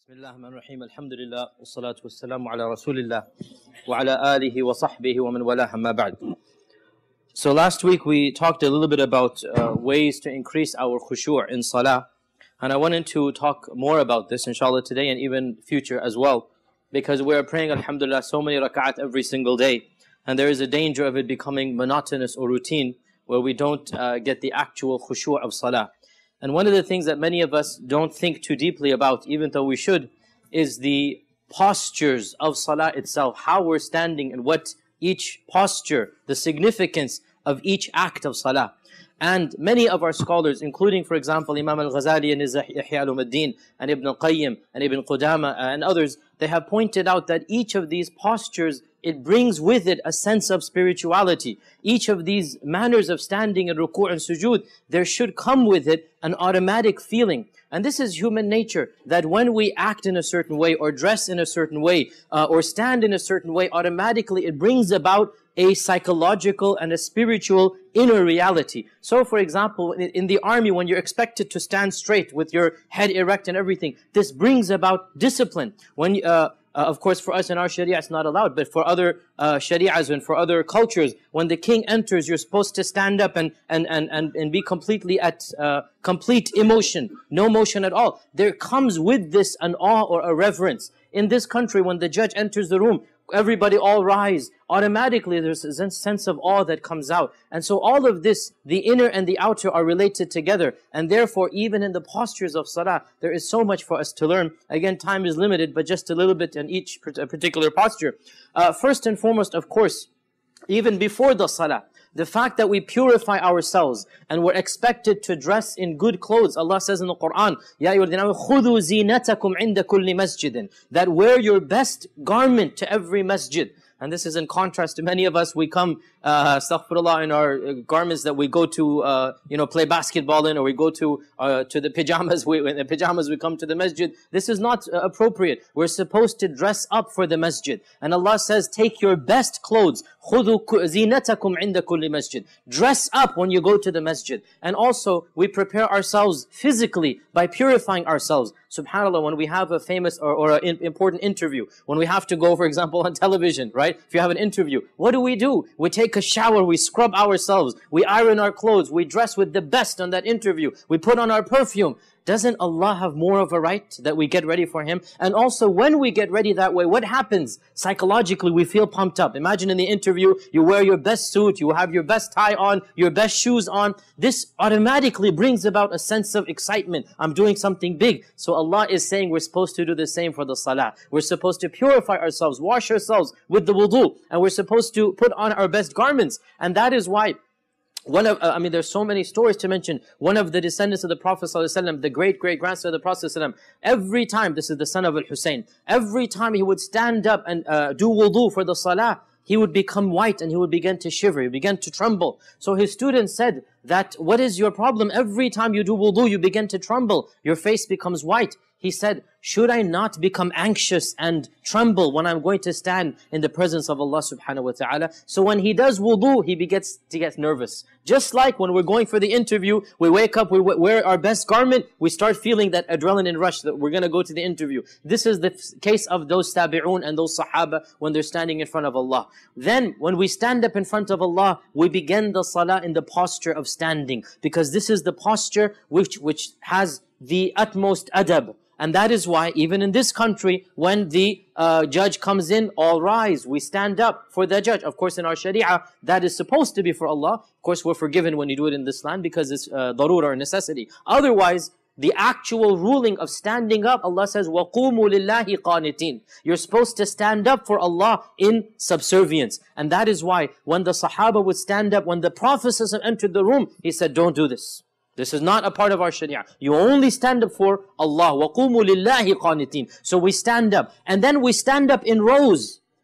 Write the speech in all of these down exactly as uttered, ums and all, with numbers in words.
Bismillah ar-Rahman ar-Rahim. Alhamdulillah. Wassalatu wassalamu ala Rasulillah. Wa ala alihi wa sahbihi wa man walah amma ba'd. So last week we talked a little bit about uh, ways to increase our khushu' in salah. And I wanted to talk more about this inshallah today and even future as well. Because we are praying alhamdulillah so many rak'at every single day. And there is a danger of it becoming monotonous or routine where we don't uh, get the actual khushu' of salah. And one of the things that many of us don't think too deeply about, even though we should, is the postures of salah itself, how we're standing and what each posture, the significance of each act of salah. And many of our scholars, including, for example, Imam al-Ghazali and Ihya Ulumuddin and Ibn al-Qayyim and Ibn Qudama and others, they have pointed out that each of these postures, it brings with it a sense of spirituality. Each of these manners of standing in ruku' and sujood, there should come with it an automatic feeling. And this is human nature, that when we act in a certain way or dress in a certain way uh, or stand in a certain way, automatically it brings about a psychological and a spiritual inner reality. So for example, in the army, when you're expected to stand straight with your head erect and everything, this brings about discipline. When uh, Uh, of course, for us in our sharia, it's not allowed. But for other uh, shari'as and for other cultures, when the king enters, you're supposed to stand up and, and, and, and, and be completely at uh, complete emotion, no motion at all. There comes with this an awe or a reverence. In this country, when the judge enters the room, everybody all rise. Automatically, there's a sense of awe that comes out. And so all of this, the inner and the outer are related together. And therefore, even in the postures of salah, there is so much for us to learn. Again, time is limited, but just a little bit in each particular posture. Uh, first and foremost, of course, even before the salah, the fact that we purify ourselves and we're expected to dress in good clothes. Allah says in the Quran, Ya ayyuhalladhina amanu khudhu zinatakum inda kulli masjidin, that wear your best garment to every masjid. And this is in contrast to many of us. We come, uh, astaghfirullah, in our uh, garments that we go to, uh, you know, play basketball in, or we go to uh, to the pajamas. We, in the pajamas we come to the masjid. This is not uh, appropriate. We're supposed to dress up for the masjid. And Allah says, take your best clothes. خُذُوا زِينَتَكُمْ عِنْدَ كُلِّ مَسْجِدٍ. Dress up when you go to the masjid. And also, we prepare ourselves physically by purifying ourselves. SubhanAllah, when we have a famous or, or an important interview, when we have to go, for example, on television, right? If you have an interview, what do we do? We take a shower, we scrub ourselves, we iron our clothes, we dress with the best on that interview, we put on our perfume. Doesn't Allah have more of a right that we get ready for Him? And also, when we get ready that way, what happens? Psychologically, we feel pumped up. Imagine in the interview, you wear your best suit, you have your best tie on, your best shoes on. This automatically brings about a sense of excitement. I'm doing something big. So Allah is saying we're supposed to do the same for the salah. We're supposed to purify ourselves, wash ourselves with the wudu, and we're supposed to put on our best garments. And that is why One of, uh, I mean, there's so many stories to mention. One of the descendants of the Prophet ﷺ, the great, great grandson of the Prophet ﷺ, every time, this is the son of Al-Hussein, every time he would stand up and uh, do wudu for the salah, he would become white and he would begin to shiver, he would begin to tremble. So his students said that, what is your problem? Every time you do wudu, you begin to tremble, your face becomes white. He said, should I not become anxious and tremble when I'm going to stand in the presence of Allah subhanahu wa ta'ala? So when he does wudu, he begins to get nervous. Just like when we're going for the interview, we wake up, we wear our best garment, we start feeling that adrenaline rush that we're going to go to the interview. This is the case of those tabi'un and those sahaba when they're standing in front of Allah. Then when we stand up in front of Allah, we begin the salah in the posture of standing. Because this is the posture which, which has the utmost adab. And that is why, even in this country, when the uh, judge comes in, all rise, we stand up for the judge. Of course, in our sharia, that is supposed to be for Allah. Of course, we're forgiven when you do it in this land because it's uh, darura or necessity. Otherwise, the actual ruling of standing up, Allah says, وَقُومُوا لِلَّهِ قَانِتِينَ. You're supposed to stand up for Allah in subservience. And that is why, when the Sahaba would stand up, when the Prophet entered the room, he said, don't do this. This is not a part of our sharia. You only stand up for Allah. وَقُومُوا لِلَّهِ قَانِتِينَ. So we stand up. And then we stand up in rows.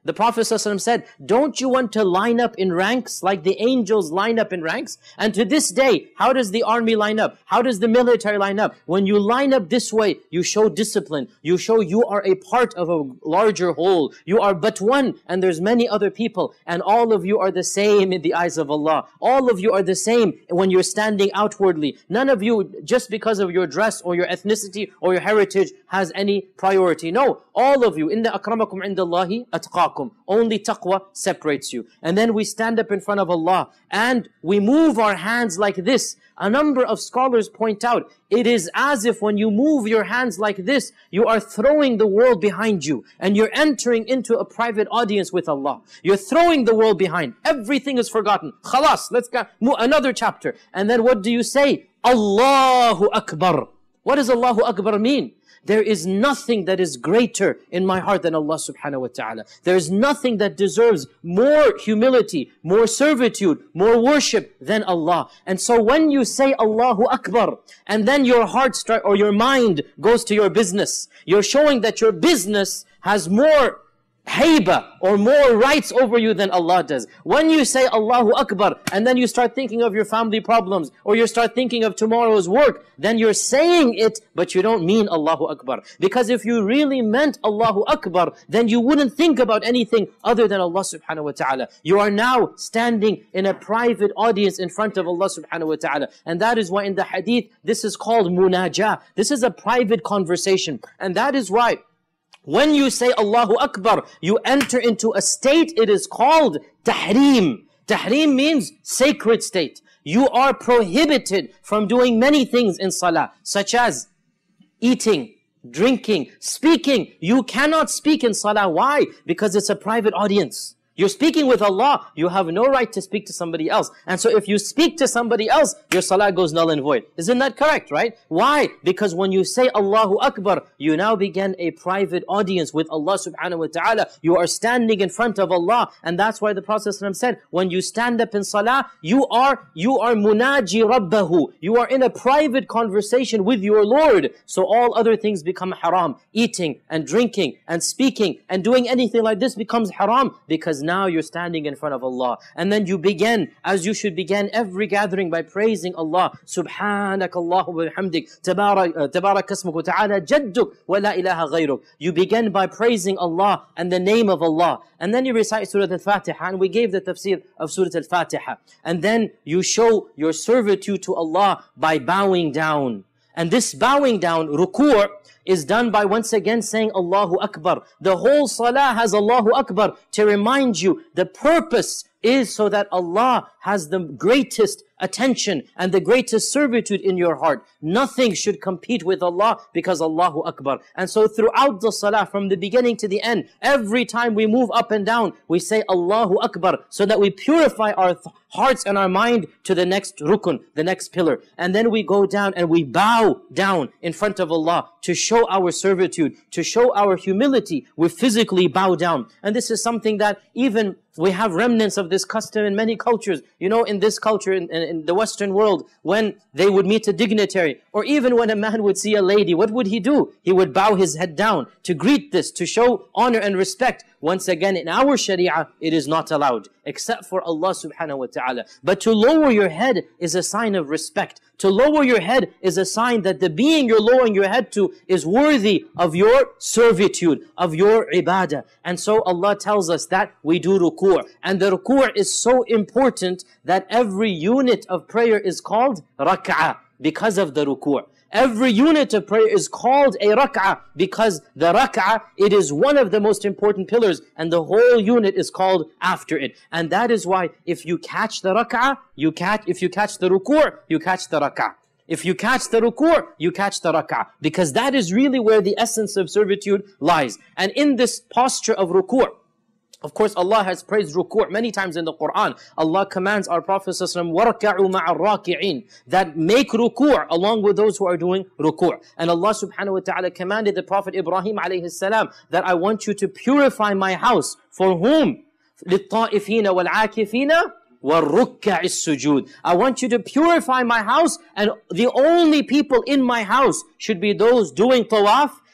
The Prophet ﷺ said, don't you want to line up in ranks like the angels line up in ranks? And to this day, how does the army line up? How does the military line up? When you line up this way, you show discipline. You show you are a part of a larger whole. You are but one, and there's many other people. And all of you are the same in the eyes of Allah. All of you are the same when you're standing outwardly. None of you, just because of your dress or your ethnicity or your heritage, has any priority. No, all of you, inna akramakum indallahi atqakum. Only taqwa separates you. And then we stand up in front of Allah and we move our hands like this. A number of scholars point out, it is as if when you move your hands like this, you are throwing the world behind you and you're entering into a private audience with Allah. You're throwing the world behind. Everything is forgotten. Khalas, let's go another chapter. And then what do you say? Allahu Akbar. What does Allahu Akbar mean? There is nothing that is greater in my heart than Allah subhanahu wa ta'ala. There is nothing that deserves more humility, more servitude, more worship than Allah. And so when you say Allahu Akbar, and then your heart start, or your mind goes to your business, you're showing that your business has more hayba or more rights over you than Allah does. When you say Allahu Akbar and then you start thinking of your family problems or you start thinking of tomorrow's work, then you're saying it but you don't mean Allahu Akbar. Because if you really meant Allahu Akbar, then you wouldn't think about anything other than Allah subhanahu wa ta'ala. You are now standing in a private audience in front of Allah subhanahu wa ta'ala. And that is why in the hadith this is called munajah. This is a private conversation. And that is why when you say Allahu Akbar, you enter into a state, it is called tahreem. Tahreem means sacred state. You are prohibited from doing many things in salah, such as eating, drinking, speaking. You cannot speak in salah. Why? Because it's a private audience. You're speaking with Allah. You have no right to speak to somebody else. And so if you speak to somebody else, your salah goes null and void. Isn't that correct, right? Why? Because when you say Allahu Akbar, you now begin a private audience with Allah subhanahu wa ta'ala. You are standing in front of Allah. And that's why the Prophet ﷺ said, when you stand up in salah, you are, you are munaji rabbahu. You are in a private conversation with your Lord. So all other things become haram. Eating and drinking and speaking and doing anything like this becomes haram, because now you're standing in front of Allah. And then you begin, as you should begin every gathering, by praising Allah. Subhanak Allahu wa bihamdik, tabarak ismuk wa ta'ala jadduk wa la ilaha ghayruk. You begin by praising Allah and the name of Allah. And then you recite Surah Al-Fatiha, and we gave the tafsir of Surah Al-Fatiha. And then you show your servitude to Allah by bowing down. And this bowing down, ruku', is done by once again saying Allahu Akbar. The whole salah has Allahu Akbar to remind you the purpose is so that Allah has the greatest attention and the greatest servitude in your heart. Nothing should compete with Allah, because Allahu Akbar. And so throughout the salah, from the beginning to the end, every time we move up and down, we say Allahu Akbar, so that we purify our hearts and our mind to the next rukun, the next pillar. And then we go down and we bow down in front of Allah to show our servitude, to show our humility. We physically bow down. And this is something that even we have remnants of this custom in many cultures. You know, in this culture, in, in, in the Western world, when they would meet a dignitary, or even when a man would see a lady, what would he do? He would bow his head down to greet this, to show honor and respect. Once again, in our Sharia, it is not allowed, except for Allah subhanahu wa ta'ala. But to lower your head is a sign of respect. To lower your head is a sign that the being you're lowering your head to is worthy of your servitude, of your ibadah. And so Allah tells us that we do ruku'. And the ruku' is so important that every unit of prayer is called rak'ah, because of the ruku'. Every unit of prayer is called a rak'ah, because the rak'ah, it is one of the most important pillars, and the whole unit is called after it. And that is why if you catch the rak'ah, you catch, if you catch the ruku', you catch the rak'ah. If you catch the ruku', you catch the rak'ah, because that is really where the essence of servitude lies. And in this posture of ruku', of course, Allah has praised ruku' many times in the Quran. Allah commands our Prophet ﷺ, وَرْكَعُوا مَعَ الرَّاكِعِينَ, that make ruku' along with those who are doing ruku'. And Allah subhanahu wa ta'ala commanded the Prophet Ibrahim alayhi salam that I want you to purify my house. For whom? لِلطَّائِفِينَ وَالْعَاكِفِينَ وَالرُّكَّعِ السُّجُودِ. I want you to purify my house, and the only people in my house should be those doing tawaf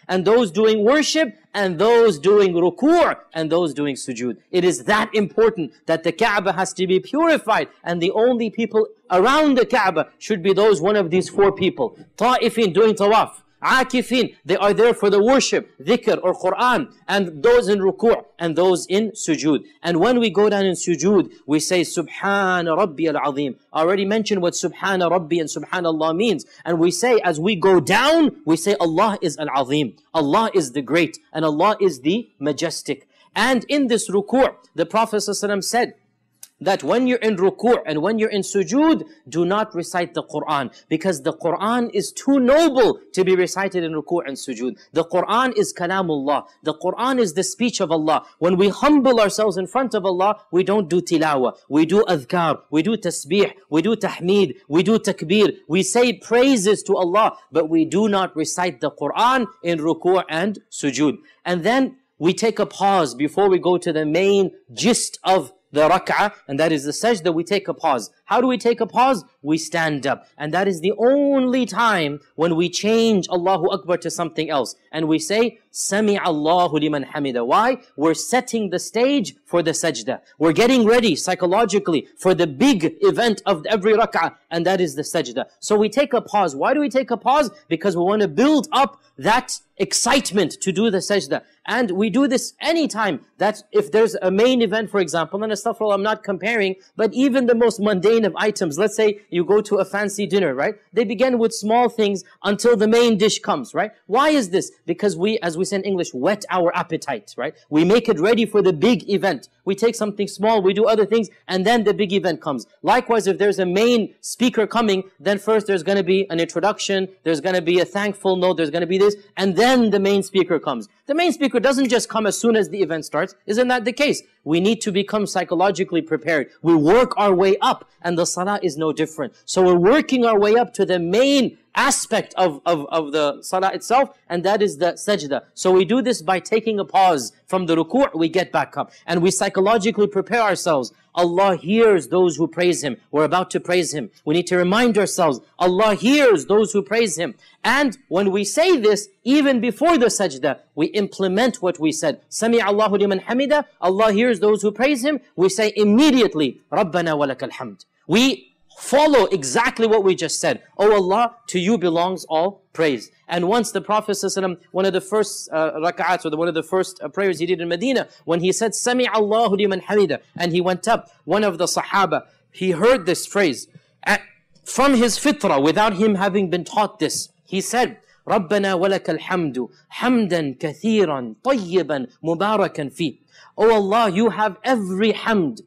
and those doing worship, and those doing ruku', and those doing sujood. It is that important that the Kaaba has to be purified, and the only people around the Kaaba should be those one of these four people. Ta'ifin, doing tawaf. Akifin, they are there for the worship, dhikr or Quran, and those in ruku' and those in sujood. And when we go down in sujood, we say Subhana Rabbi al-Azim. I already mentioned what Subhana Rabbi and Subhanallah means. And we say, as we go down, we say Allah is al-Azim. Allah is the great, and Allah is the majestic. And in this ruku', the Prophet ﷺ said, that when you're in ruku' and when you're in sujood, do not recite the Quran, because the Quran is too noble to be recited in ruku' and sujood. The Quran is kalamullah. The Quran is the speech of Allah. When we humble ourselves in front of Allah, we don't do tilawa. We do adhkar. We do tasbih. We do tahmeed. We do takbir. We say praises to Allah, but we do not recite the Quran in ruku' and sujood. And then we take a pause before we go to the main gist of the rak'ah, and that is the sajda. We take a pause. How do we take a pause? We stand up. And that is the only time when we change Allahu Akbar to something else. And we say, Sami Allahu liman hamida. Why? We're setting the stage for the sajda. We're getting ready psychologically for the big event of every rak'ah, and that is the sajda. So we take a pause. Why do we take a pause? Because we want to build up that excitement to do the sajda. And we do this anytime. That if there's a main event, for example, and astaghfirullah, I'm not comparing, but even the most mundane of items, let's say you go to a fancy dinner, right? They begin with small things until the main dish comes, right? Why is this? Because we, as we say in English, whet our appetite, right? We make it ready for the big event. We take something small, we do other things, and then the big event comes. Likewise, if there's a main speaker coming, then first there's going to be an introduction, there's going to be a thankful note, there's going to be this, and then the main speaker comes. The main speaker doesn't just come as soon as the event starts. Isn't that the case? We need to become psychologically prepared. We work our way up, and the salah is no different. So we're working our way up to the main aspect of, of, of the salah itself, and that is the sajda. So we do this by taking a pause from the ruku', we get back up, and we psychologically prepare ourselves. Allah hears those who praise Him. We're about to praise Him. We need to remind ourselves, Allah hears those who praise Him. And when we say this, even before the sajda, we implement what we said. Sami Allahu liman hamida. Allah hears those who praise Him. We say immediately, Rabbana wa lakal hamd. We follow exactly what we just said. Oh Allah, to you belongs all praise. And once the Prophet ﷺ, one of the first uh, rak'ats, or the, one of the first uh, prayers he did in Medina, when he said, Sami Allahu liman hamida, and he went up, one of the Sahaba, he heard this phrase. At, from his fitrah, without him having been taught this, he said, رَبَّنَا وَلَكَ الْحَمْدُ حَمْدًا كَثِيرًا طَيِّبًا مُبَارَكًا فِيهِ. Oh Allah, you have every hamd,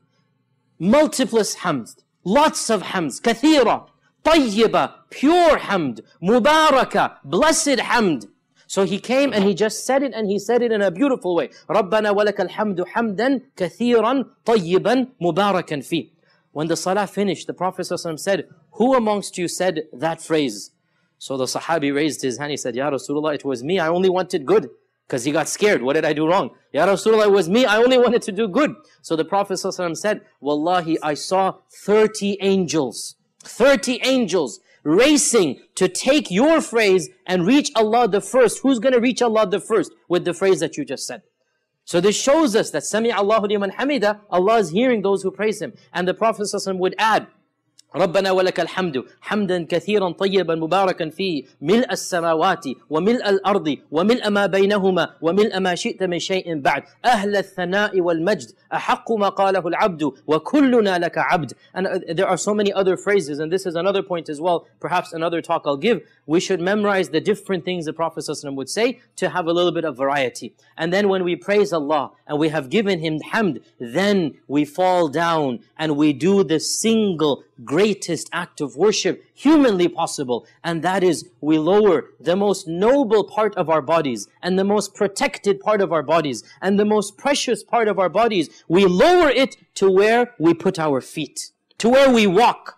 multiplous hamd, lots of hamds, kathira, tayyiba, pure hamd, mubaraka, blessed hamd. So he came and he just said it, and he said it in a beautiful way. رَبَّنَا وَلَكَ الْحَمْدُ حَمْدًا كَثِيرًا طَيِّبًا مُبَارَكًا فِيهِ. When the salah finished, the Prophet ﷺ said, who amongst you said that phrase? So the Sahabi raised his hand, he said, Ya Rasulullah, it was me, I only wanted good. Because he got scared. What did I do wrong? Ya Rasulullah, it was me. I only wanted to do good. So the Prophet ﷺ said, Wallahi, I saw thirty angels. thirty angels racing to take your phrase and reach Allah the first. Who's going to reach Allah the first with the phrase that you just said? So this shows us that Sami Allahu liman hamida, Allah is hearing those who praise Him. And the Prophet ﷺ would add, ربنا ولك الحمد حمدا كثيرا طيبا مباركا فيه ملء السماوات وملء الأرض وملء ما بينهما وملء ما شئت من شيء بعد أهل الثناء والمجد أحق ما قاله العبد وكلنا لك عبد. And uh, there are so many other phrases, and this is another point as well, perhaps another talk I'll give. We should memorize the different things the Prophet ﷺ would say to have a little bit of variety. And then when we praise Allah and we have given Him hamd, then we fall down and we do the single greatest act of worship humanly possible, and that is we lower the most noble part of our bodies and the most protected part of our bodies and the most precious part of our bodies. We lower it to where we put our feet, to where we walk.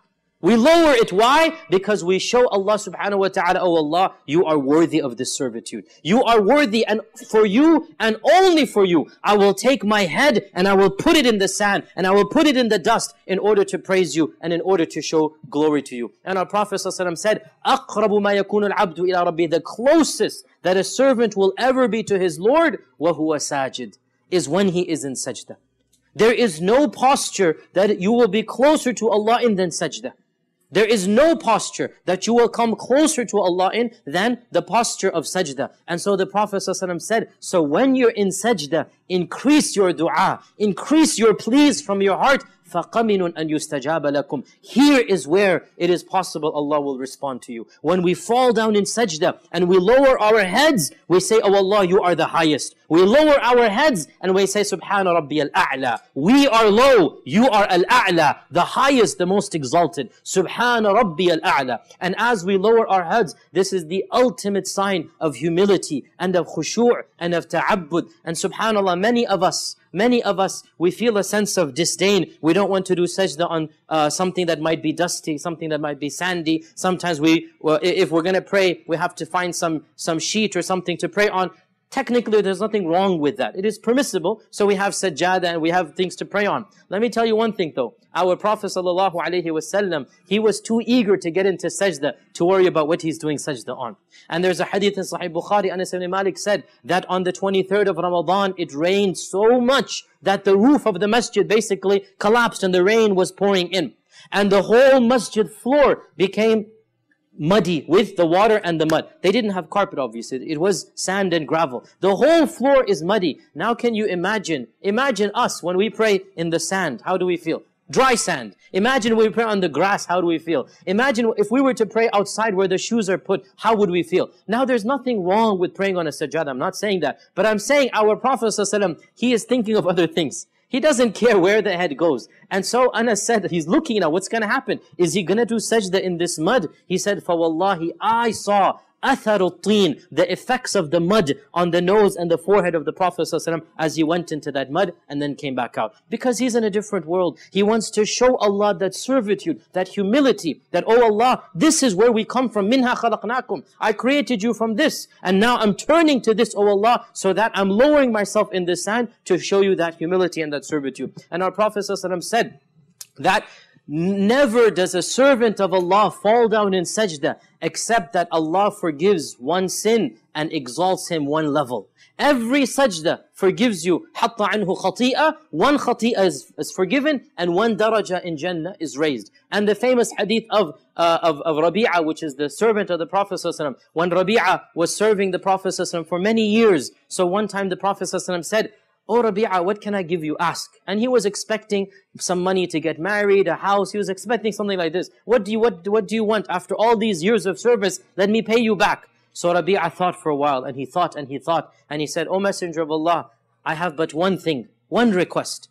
We lower it. Why? Because we show Allah subhanahu wa ta'ala, oh Allah, you are worthy of this servitude. You are worthy, and for you and only for you, I will take my head and I will put it in the sand and I will put it in the dust in order to praise you and in order to show glory to you. And our Prophet ﷺ said, أَقْرَبُ مَا يَكُونُ الْعَبْدُ إِلَىٰ رَبِّهِ, the closest that a servant will ever be to his Lord, وَهُوَ سَاجِدٌ, is when he is in sajda. There is no posture that you will be closer to Allah in than sajda. There is no posture that you will come closer to Allah in than the posture of sajda. And so the Prophet ﷺ said, so when you're in sajda, increase your dua, increase your pleas from your heart. فَقَمِنٌ أَن يُسْتَجَابَ لَكُمْ. Here is where it is possible Allah will respond to you. When we fall down in sajda and we lower our heads, we say, oh Allah, you are the highest. We lower our heads and we say, Subhana Rabbi al-A'la. We are low, you are al-A'la, the highest, the most exalted. Subhana Rabbi al-A'la. And as we lower our heads, this is the ultimate sign of humility and of khushu' and of ta'abbud. And subhanallah, many of us, Many of us, we feel a sense of disdain. We don't want to do sajda on uh, something that might be dusty, something that might be sandy. Sometimes we, well, if we're going to pray, we have to find some, some sheet or something to pray on. Technically, there's nothing wrong with that. It is permissible. So we have sajjada and we have things to pray on. Let me tell you one thing though. Our Prophet sallallahu alaihi wasallam, he was too eager to get into sajda to worry about what he's doing sajda on. And there's a hadith in Sahih Bukhari, Anas ibn Malik said that on the twenty-third of Ramadan, it rained so much that the roof of the masjid basically collapsed and the rain was pouring in. And the whole masjid floor became muddy with the water and the mud. They didn't have carpet, obviously. It was sand and gravel. The whole floor is muddy. Now can you imagine? Imagine us when we pray in the sand. How do we feel? Dry sand. Imagine when we pray on the grass. How do we feel? Imagine if we were to pray outside where the shoes are put. How would we feel? Now there's nothing wrong with praying on a sajjada. I'm not saying that. But I'm saying our Prophet ﷺ, he is thinking of other things. He doesn't care where the head goes. And so Anas said, he's looking now, what's going to happen? Is he going to do sajda in this mud? He said, فَوَاللَّهِ, I saw أَثَرُ الطِّينِ, the effects of the mud on the nose and the forehead of the Prophet ﷺ as he went into that mud and then came back out. Because he's in a different world. He wants to show Allah that servitude, that humility, that, oh Allah, this is where we come from. مِنْهَا خَلَقْنَاكُمْ. I created you from this. And now I'm turning to this, oh Allah, so that I'm lowering myself in the sand to show you that humility and that servitude. And our Prophet ﷺ said that never does a servant of Allah fall down in sajda except that Allah forgives one sin and exalts him one level. Every sajda forgives you. حَطَّ عَنْهُ خَطِيئَةً. One khati'ah is, is forgiven and one daraja in Jannah is raised. And the famous hadith of, uh, of, of Rabi'ah, which is the servant of the Prophet ﷺ. When Rabi'ah was serving the Prophet ﷺ for many years, so one time the Prophet ﷺ said, oh Rabi'ah, what can I give you? Ask. And he was expecting some money to get married, a house. He was expecting something like this. What do you, what, what do you want? After all these years of service, let me pay you back. So Rabi'ah thought for a while, and he thought and he thought, and he said, O Messenger of Allah, I have but one thing, one request.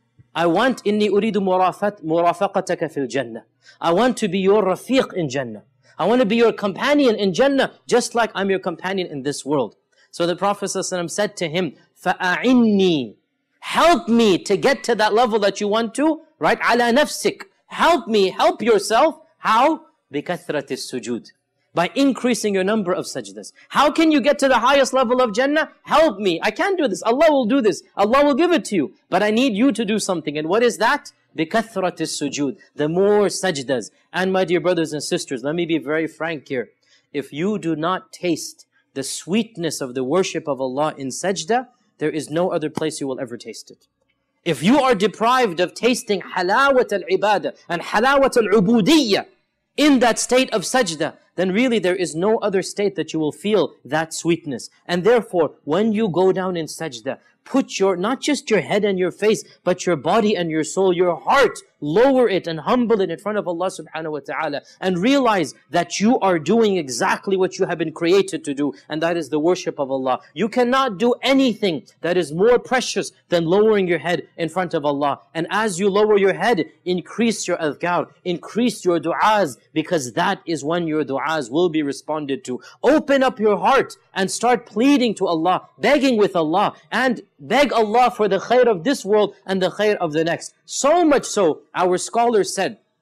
I want, inni uridu murafaqataka fil Jannah. I want to be your rafiq in Jannah. I want to be your companion in Jannah, just like I'm your companion in this world. So the Prophet ﷺ said to him, فَأَعِنِّي, help me to get to that level that you want to, right? عَلَى نَفْسِكَ, help me, help yourself. How? بِكَثْرَةِ السُّجُودِ, by increasing your number of sajdas. How can you get to the highest level of Jannah? Help me. I can't do this. Allah will do this. Allah will give it to you. But I need you to do something. And what is that? بِكَثْرَةِ السُّجُودِ, the more sajdas. And my dear brothers and sisters, let me be very frank here. If you do not taste the sweetness of the worship of Allah in sajda, there is no other place you will ever taste it. If you are deprived of tasting halawat al-ibadah and halawat al-ubudiyya in that state of sajda, then really there is no other state that you will feel that sweetness. And therefore, when you go down in sajda, put your, not just your head and your face, but your body and your soul, your heart, lower it and humble it in front of Allah subhanahu wa ta'ala. And realize that you are doing exactly what you have been created to do. And that is the worship of Allah. You cannot do anything that is more precious than lowering your head in front of Allah. And as you lower your head, increase your adhkar, increase your du'as, because that is when your du'as will be responded to. Open up your heart and start pleading to Allah, begging with Allah, and beg Allah for the khair of this world and the khair of the next. So much so, our scholars said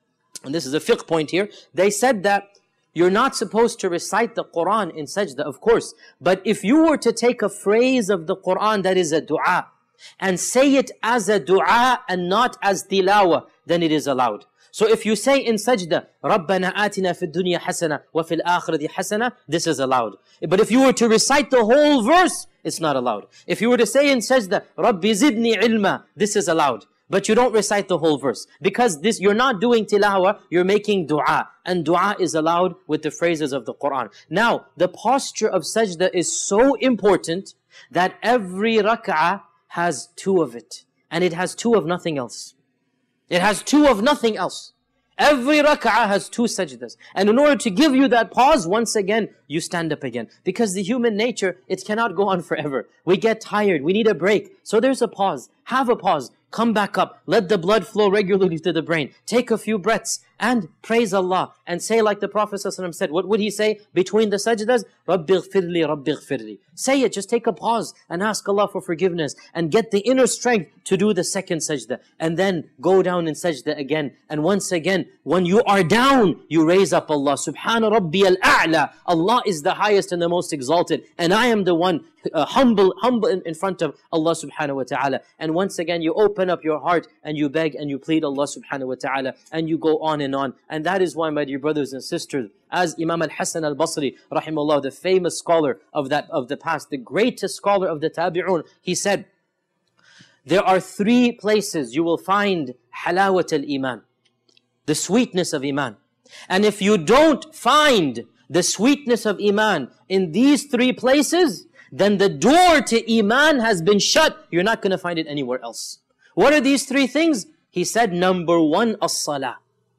and this is a fiqh point here, they said that you're not supposed to recite the Quran in sajda, of course. But if you were to take a phrase of the Quran that is a dua, and say it as a dua and not as tilawa, then it is allowed. So if you say in sajda, رَبَّنَا آتِنَا فِي الدُّنْيَا حَسَنَةً وَفِي الْآخِرَةِ حَسَنَةً, this is allowed. But if you were to recite the whole verse, it's not allowed. If you were to say in sajda, رَبِّ زِدْنِي عِلْمًا, this is allowed. But you don't recite the whole verse. Because this, you're not doing tilawa, you're making dua. And dua is allowed with the phrases of the Quran. Now, the posture of sajda is so important that every rak'ah has two of it. And it has two of nothing else. It has two of nothing else. Every rak'ah has two sajdas. And in order to give you that pause, once again, you stand up again. Because the human nature, it cannot go on forever. We get tired. We need a break. So there's a pause. Have a pause. Come back up. Let the blood flow regularly to the brain. Take a few breaths and praise Allah. And say like the Prophet ﷺ said. What would he say between the sajdas? رَبِّ اغْفِرْ لِي رَبِّ اغْفِرْ لِي. Say it. Just take a pause and ask Allah for forgiveness. And get the inner strength to do the second sajda. And then go down in sajda again. And once again, when you are down, you raise up Allah. Subhana Rabbi al-A'la. Allah is the highest and the most exalted. And I am the one uh, humble, humble in, in front of Allah subhanahu wa ta'ala. And once again, you open up your heart and you beg and you plead Allah subhanahu wa ta'ala. And you go on and on. And that is why, my dear brothers and sisters, as Imam al-Hasan al-Basri, rahimahullah, the famous scholar of that of the past, the greatest scholar of the tabi'un, he said, there are three places you will find halawat al-iman, the sweetness of iman. And if you don't find the sweetness of iman in these three places, then the door to iman has been shut. You're not going to find it anywhere else. What are these three things? He said, number one, as-salah.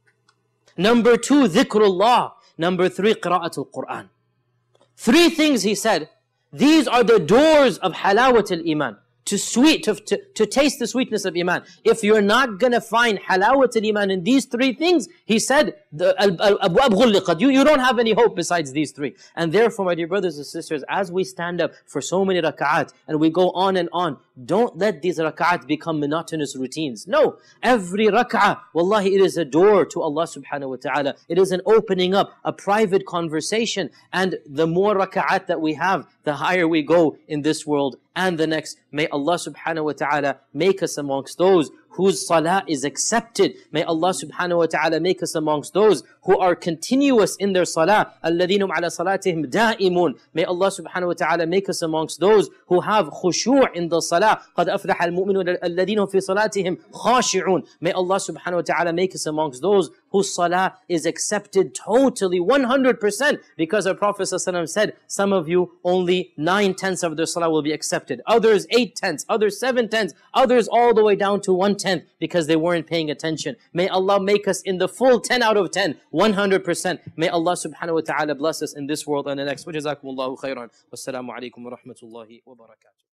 Number two, dhikrullah. Number three, qira'atul Quran. Three things he said. These are the doors of halawat al-iman. To sweet, to, to, to taste the sweetness of iman. If you're not going to find halawat al-iman in these three things, he said, the, al-abwab ghulliqat. You, you don't have any hope besides these three. And therefore, my dear brothers and sisters, as we stand up for so many rak'at, and we go on and on, don't let these rak'at become monotonous routines. No, every rak'ah, wallahi, it is a door to Allah subhanahu wa ta'ala. It is an opening up, a private conversation. And the more rak'at that we have, the higher we go in this world and the next. May Allah subhanahu wa ta'ala make us amongst those whose salah is accepted. May Allah subhanahu wa ta'ala make us amongst those who are continuous in their salah. الَّذِينَ عَلَى صَلَاتِهِمْ دَائِمُونَ. May Allah subhanahu wa ta'ala make us amongst those who have khushu' in the salah. قَدْ أَفْلَحَ الْمُؤْمِنُونَ الَّذِينَ فِي صَلَاتِهِمْ خَاشِعُونَ. May Allah subhanahu wa ta'ala make us amongst those whose salah is accepted totally, one hundred percent. Because our Prophet ﷺ said, some of you, only nine tenths of their salah will be accepted. Others, eight tenths. Others, seven tenths. Others, all the way down to one tenth because they weren't paying attention. May Allah make us in the full ten out of ten, one hundred percent. May Allah subhanahu wa ta'ala bless us in this world and the next. Wa jazakumullahu khairan. Wassalamu alaikum wa rahmatullahi wa barakatuh.